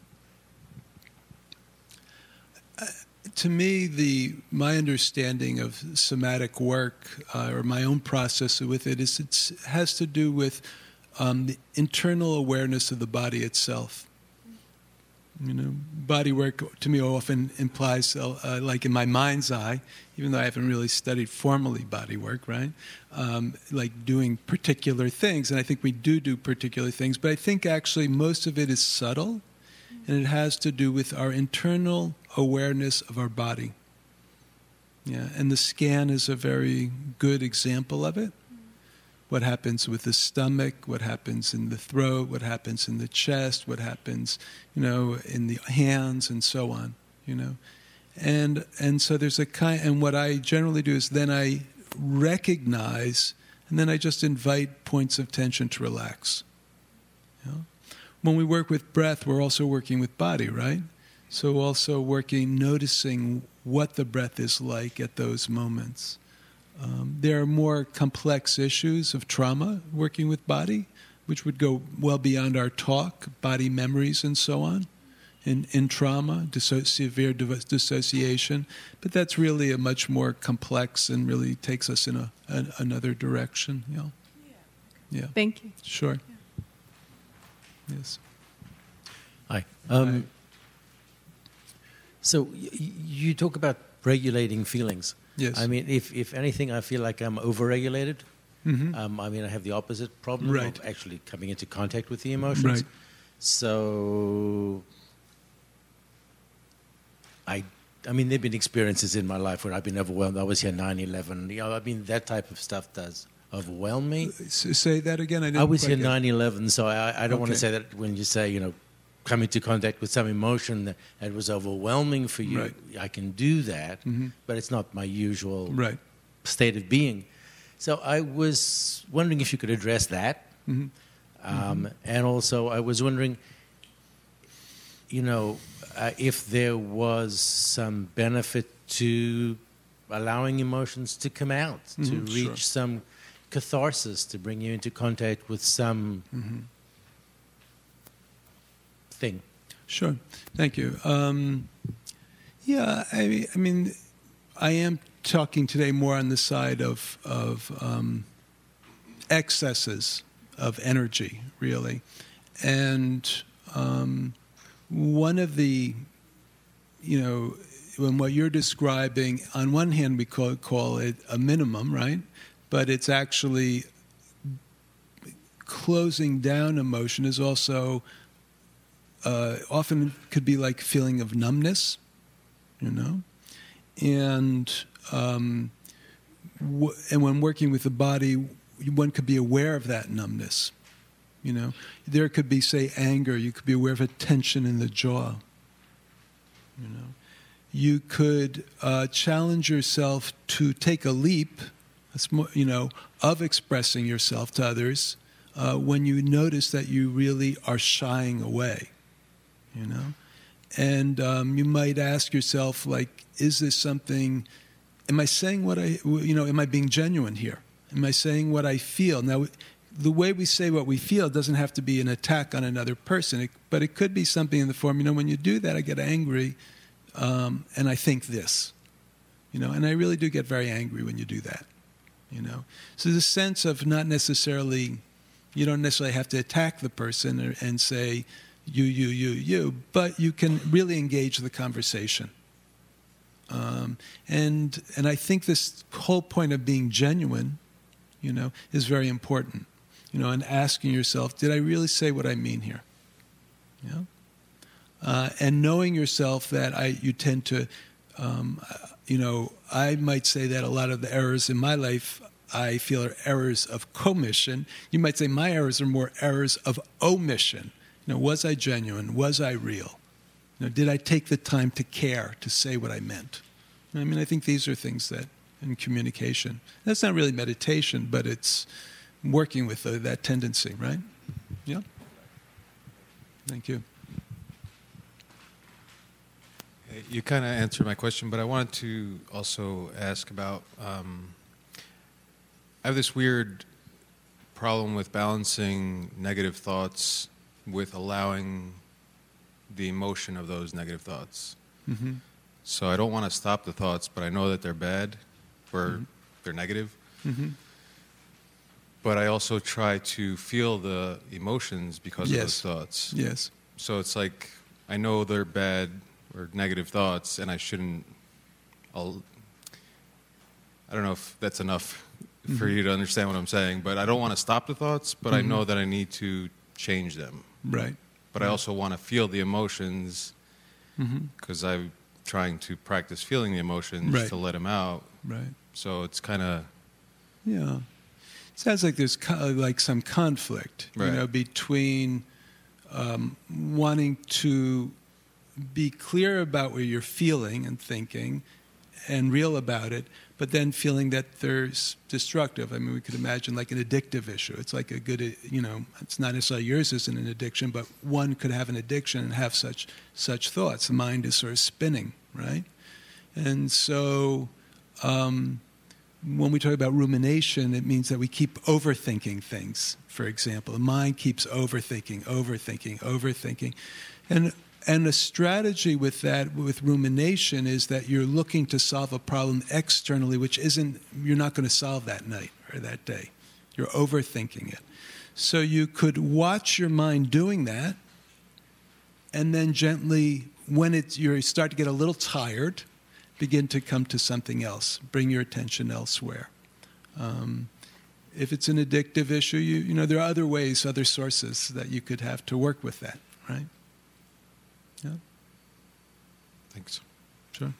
uh, to me, the my understanding of somatic work uh, or my own process with it is it has to do with um, the internal awareness of the body itself. You know, body work to me often implies, uh, like in my mind's eye, even though I haven't really studied formally body work, right? Um, like doing particular things, and I think we do do particular things, but I think actually most of it is subtle, and it has to do with our internal awareness of our body. Yeah, and the scan is a very good example of it. What happens with the stomach, what happens in the throat, what happens in the chest, what happens, you know, in the hands, and so on, you know. And and so there's a kind, and what I generally do is then I recognize, and then I just invite points of tension to relax. You know? When we work with breath, we're also working with body, right? So also working, noticing what the breath is like at those moments. Um, there are more complex issues of trauma working with body, which would go well beyond our talk, body memories and so on, in, in trauma, disso- severe dissociation. But that's really a much more complex and really takes us in a, a, another direction. You know? Yeah. Thank you. Sure. Yeah. Yes. Hi. Um, Hi. So y- you talk about regulating feelings. Yes. I mean, if, if anything, I feel like I'm overregulated. Mm-hmm. Um, I mean, I have the opposite problem Right. of actually coming into contact with the emotions. Right. So, I, I mean, there have been experiences in my life where I've been overwhelmed. I was here nine eleven. You know, I mean, that type of stuff does overwhelm me. S- say that again. I, didn't I was quite here get- nine eleven, so I, I don't want to Okay. say that when you say, you know, come into contact with some emotion that, that was overwhelming for you. Right. I can do that, Mhm. but it's not my usual Right. state of being. So I was wondering if you could address that. Mhm. Um, And also, I was wondering, you know, uh, if there was some benefit to allowing emotions to come out, to Mhm, reach sure. some catharsis, to bring you into contact with some Mhm. thing. Sure. Thank you. Um, yeah, I, I mean, I am talking today more on the side of, of um, excesses of energy, really. And um, one of the, you know, when what you're describing, on one hand, we call, call it a minimum, right? But it's actually closing down emotion is also uh, often could be like feeling of numbness, you know? And, um, w- and when working with the body, one could be aware of that numbness, you know? There could be, say, anger. You could be aware of a tension in the jaw, you know? You could uh, challenge yourself to take a leap, that's more, you know, of expressing yourself to others uh, when you notice that you really are shying away, you know? And um, you might ask yourself, like, is this something, am I saying what I, you know, am I being genuine here? Am I saying what I feel? Now, the way we say what we feel doesn't have to be an attack on another person, it, but it could be something in the form, you know, when you do that, I get angry, um, and I think this, you know, and I really do get very angry when you do that, you know. So the sense of not necessarily, you don't necessarily have to attack the person or, and say, you, you, you, you, but you can really engage the conversation. Um, and and I think this whole point of being genuine, you know, is very important. You know, and asking yourself, did I really say what I mean here? You know? Uh, and knowing yourself that I, you tend to, um, you know, I might say that a lot of the errors in my life I feel are errors of commission. You might say my errors are more errors of omission. You know, was I genuine? Was I real? You know, did I take the time to care, to say what I meant? I mean, I think these are things that, in communication, that's not really meditation, but it's working with the, that tendency, right? Yeah? Thank you. You kind of answered my question, but I wanted to also ask about, um, I have this weird problem with balancing negative thoughts with allowing the emotion of those negative thoughts. Mm-hmm. So I don't want to stop the thoughts, but I know that they're bad or Mm-hmm. they're negative. Mm-hmm. But I also try to feel the emotions because Yes. of those thoughts. Yes. So it's like I know they're bad or negative thoughts, and I shouldn't. I'll, I don't know if that's enough for Mhm. you to understand what I'm saying, but I don't want to stop the thoughts, but I Mhm. know that I need to change them. Right. But I Right. also want to feel the emotions Mhm. because I'm trying to practice feeling the emotions Right. to let them out. Right. So it's kind of Yeah. Sounds like there's co- like some conflict, Right. you know, between um, wanting to be clear about what you're feeling and thinking and real about it, but then feeling that there's destructive. I mean, we could imagine like an addictive issue. It's like a good, you know, it's not necessarily yours isn't an addiction, but one could have an addiction and have such such thoughts. The mind is sort of spinning, right? And so um, when we talk about rumination, it means that we keep overthinking things, for example. The mind keeps overthinking, overthinking, overthinking. And And a strategy with that, with rumination, is that you're looking to solve a problem externally, which isn't, you're not going to solve that night or that day. You're overthinking it. So you could watch your mind doing that, and then gently, when it's, you start to get a little tired, begin to come to something else. Bring your attention elsewhere. Um, if it's an addictive issue, you, you know, there are other ways, other sources that you could have to work with that, right? Yeah. Thanks. Sure.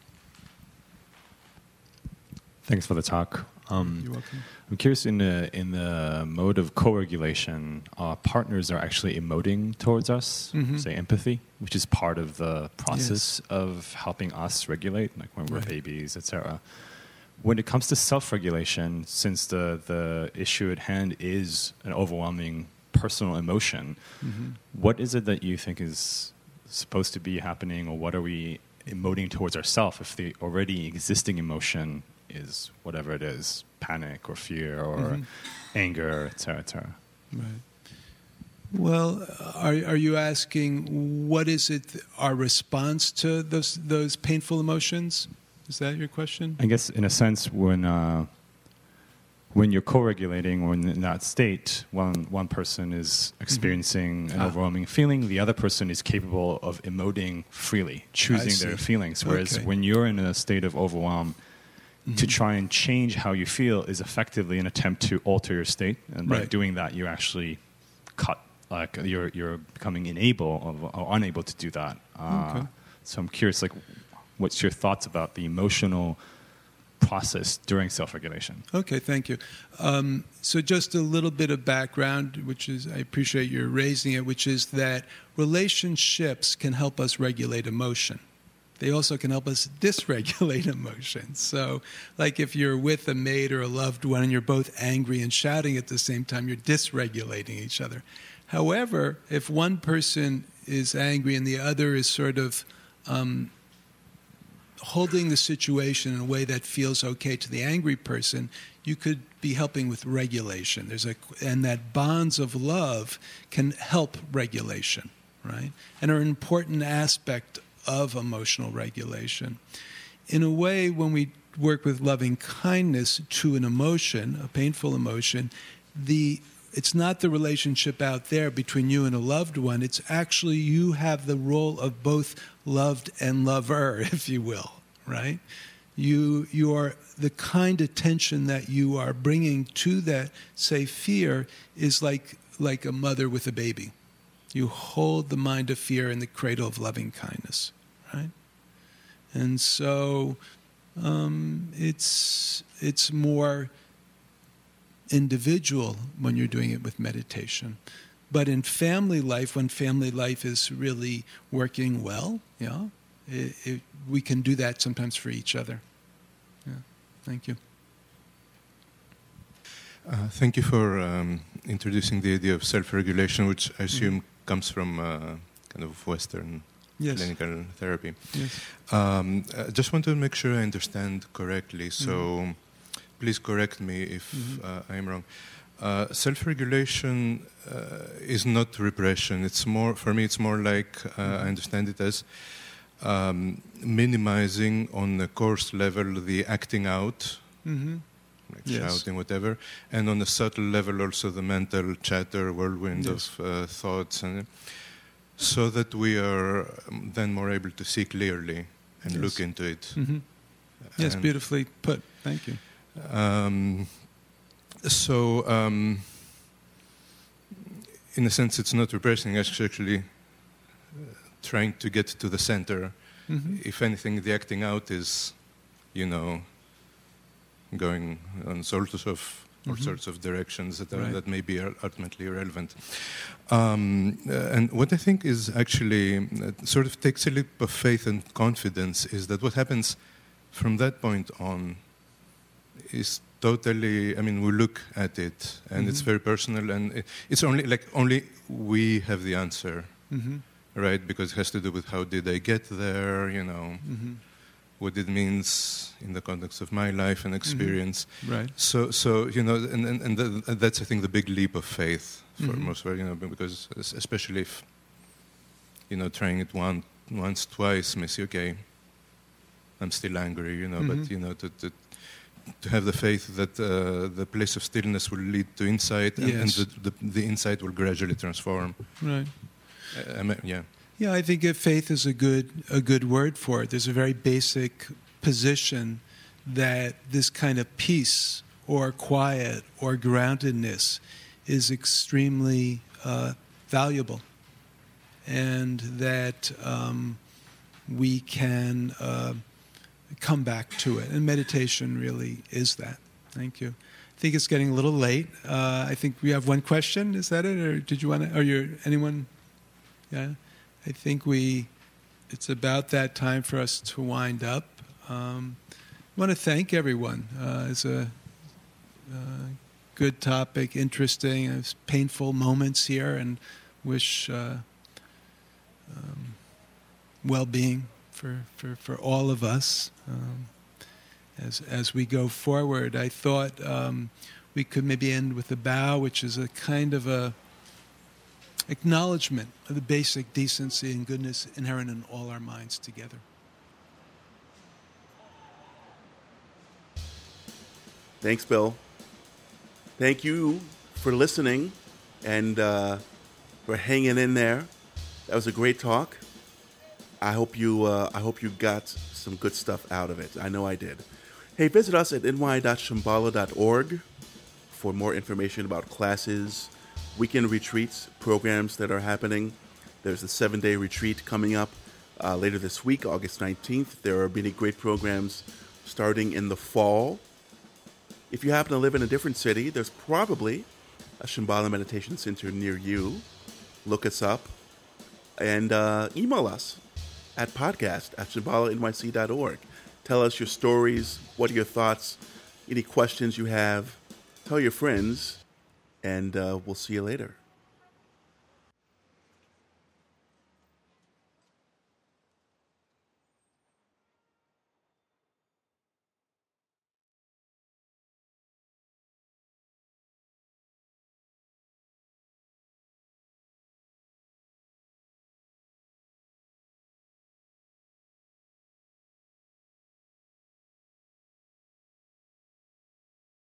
Thanks for the talk. Um, You're welcome. I'm curious, in the in the mode of co-regulation, our partners are actually emoting towards us, Mhm. say empathy, which is part of the process Yes. of helping us regulate, like when we're Right. babies, et cetera. When it comes to self-regulation, since the, the issue at hand is an overwhelming personal emotion, Mhm. what is it that you think is supposed to be happening, or what are we emoting towards ourselves if the already existing emotion is whatever it is, panic or fear or Mhm. anger, et cetera, et cetera? Right. Well, are are you asking what is it, our response to those those painful emotions? Is that your question? I guess in a sense, when uh, when you're co-regulating, or in that state, one one person is experiencing an Ah. overwhelming feeling, the other person is capable of emoting freely, choosing see. their feelings. Whereas Okay. when you're in a state of overwhelm, to Mhm. try and change how you feel is effectively an attempt to alter your state, and by Right. doing that, you actually cut, like you're you're becoming unable of, or unable to do that. Uh, Okay. So I'm curious, like, what's your thoughts about the emotional process during self-regulation? Okay, thank you. Um, so just a little bit of background, which is, I appreciate your raising it, which is that relationships can help us regulate emotion. They also can help us dysregulate emotions. So, like if you're with a mate or a loved one and you're both angry and shouting at the same time, you're dysregulating each other. However, if one person is angry and the other is sort of um, holding the situation in a way that feels okay to the angry person, you could be helping with regulation. There's a, and that bonds of love can help regulation, right? And are an important aspect of emotional regulation. In a way, when we work with loving kindness to an emotion, a painful emotion, the it's not the relationship out there between you and a loved one. It's actually you have the role of both loved and lover, if you will, right? You you are the kind attention that you are bringing to that, say, fear is like like a mother with a baby. You hold the mind of fear in the cradle of loving kindness, right? And so um, it's it's more individual when you're doing it with meditation. But in family life, when family life is really working well, yeah, it, it, we can do that sometimes for each other. Yeah, thank you. Uh, thank you for um, introducing the idea of self-regulation, which I assume mm-hmm. comes from uh, kind of Western yes. clinical therapy. Yes. Um, I just want to make sure I understand correctly. So. Mm-hmm. Please correct me if mm-hmm. uh, I am wrong. Uh, self-regulation uh, is not repression. It's more, for me, it's more like, uh, mm-hmm. I understand it as um, minimizing on the coarse level the acting out, mm-hmm. like yes. shouting, whatever, and on a subtle level also the mental chatter, whirlwind yes. of uh, thoughts, and so that we are then more able to see clearly and yes. look into it. Mm-hmm. Yes, and beautifully put. Thank you. Um, so, um, in a sense, it's not repressing, it's actually uh, trying to get to the center. Mm-hmm. If anything, the acting out is, you know, going on sorts of all mm-hmm. sorts of directions that, are, right. that may be ultimately irrelevant. Um, uh, and what I think is actually uh, sort of takes a leap of faith and confidence is that what happens from that point on, is totally, I mean, we look at it, and Mm-hmm. it's very personal, and it, it's only, like, only we have the answer, Mm-hmm. right? Because it has to do with how did I get there, you know, Mm-hmm. what it means in the context of my life and experience. Right. So, so you know, and, and, and, th- and that's, I think, the big leap of faith for Mhm. most, you know, because es- especially if, you know, trying it one, once, twice, may say, okay, I'm still angry, you know, Mhm. but, you know, to, to, to have the faith that uh, the place of stillness will lead to insight, and, and Yes. the, the, the insight will gradually transform. Right. Uh, I mean, yeah. Yeah, I think that faith is a good a good word for it. There's a very basic position that this kind of peace or quiet or groundedness is extremely uh, valuable, and that um, we can uh, come back to it. And meditation really is that. Thank you. I think it's getting a little late. Uh, I think we have one question. Is that it, or did you want to? Are you anyone? Yeah. I think we, it's about that time for us to wind up. Um, I want to thank everyone. Uh, it's a uh, good topic, interesting, uh, painful moments here, and wish uh, um, well-being for, for, for all of us um, as, as we go forward. I thought um, we could maybe end with a bow, which is a kind of a acknowledgement of the basic decency and goodness inherent in all our minds together. Thanks, Bill. Thank you for listening and uh, for hanging in there. That was a great talk. I hope you uh, I hope you got some good stuff out of it. I know I did. Hey, visit us at n y dot shambhala dot org for more information about classes, weekend retreats, programs that are happening. There's the seven-day retreat coming up uh, later this week, August nineteenth. There are many great programs starting in the fall. If you happen to live in a different city, there's probably a Shambhala Meditation Center near you. Look us up and uh, email us at podcast at shambhala n y c dot org. Tell us your stories. What are your thoughts? Any questions you have? Tell your friends. And uh, we'll see you later.